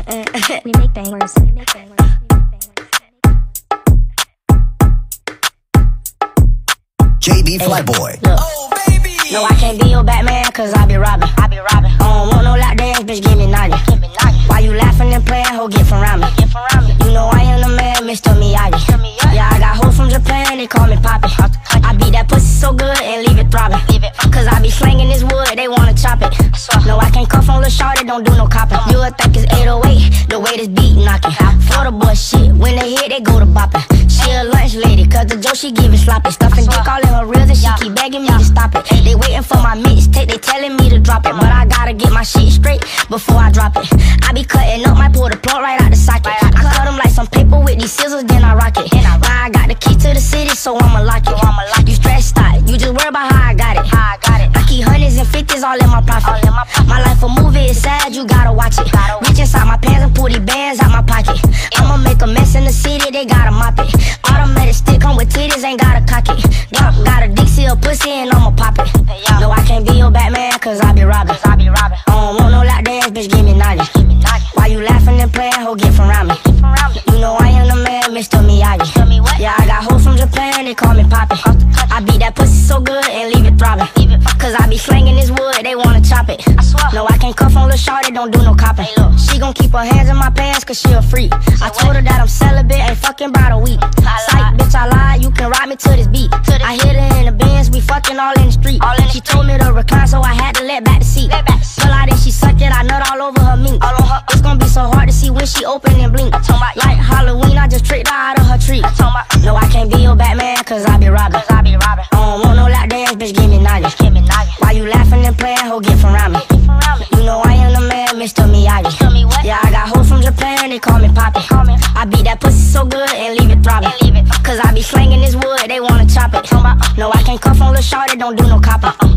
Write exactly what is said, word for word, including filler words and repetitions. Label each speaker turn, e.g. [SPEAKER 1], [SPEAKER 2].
[SPEAKER 1] We make bangers. We make bangers.
[SPEAKER 2] J B Flyboy.
[SPEAKER 3] Oh, baby. No, I can't be your Batman, cause I be robbing. I be robbing. I don't want no lap dance, bitch, give me naughty. Give me naughty. Why you laughing and playing, ho, get from around me. Get from around me. You know I am the man, Mister Miyagi. Yeah, I got hoes from Japan, they call me Poppy. I beat that pussy so good and leave it throbbing. Leave it. Cause I be slanging this wood, they wanna chop it. No, I can't cuff on Lil' Shorty, don't do no copping. You would think it's eight oh eight, the way this beat knocking. Florida boy shit, when they hit, they go to bopping. She a lunch lady, cause the Joe she give it sloppy. Stuffing dick all in her reels and she keep begging me to stop it. They waiting for my mixtape, they telling me to drop it. But I gotta get my shit straight before I drop it. I be cutting up, might pull the plug right out the socket. I cut them like some paper with these scissors, then I rock it. Now I got the key to the city, so I'ma lock it. You stressed out, you just worry about how I got it. I keep hundreds and fifties all in my profit. My life a movie, it's sad, you gotta watch it. Reach inside my pants and pull these bands out my pocket. I'ma make a mess in the city, they gotta mop it. Automatic stick, come with titties, ain't gotta cock it. Yup, got a dick, see a pussy and I'ma pop it. No, I can't be your Batman, cause I be robbing. I don't want no lap dance, bitch, give me naughty. Why you laughing and playing, ho, get from around me. You know I am the man, Mister Miyagi. Yeah, I got hoes from Japan, they call me Poppy. I beat that pussy so good and leave it throbbing. Cause I be slanging this wood, they wanna chop it. No, I can't cuff on Lil' Shorty, don't do no copping. She gon' keep her hands in my pants cause she a freak. I told her that I'm celibate, ain't fucking about a week. Psych, bitch, I lied, you can ride me to this beat. I hit her in the Benz, we fucking all in the street. She told me to recline, so I had to let back the seat. Pull out and she suck it, I nut all over her meat. It's gonna be so hard to see when she open and blink. Like Halloween, I just tricked her out of her tree. No, I can't be your Batman, cause I be robbing. I don't want no lap dance, bitch, give me naughty. Why you laughing and playing, ho, get from around me. You know I am the man, Mister Miyagi. Yeah, I got hoes from Japan, they call me Poppy. I beat that pussy so good and leave it throbbing. Cause I be slanging this wood, they wanna chop it. No, I can't cuff on Lil' Shorty, don't do no copping.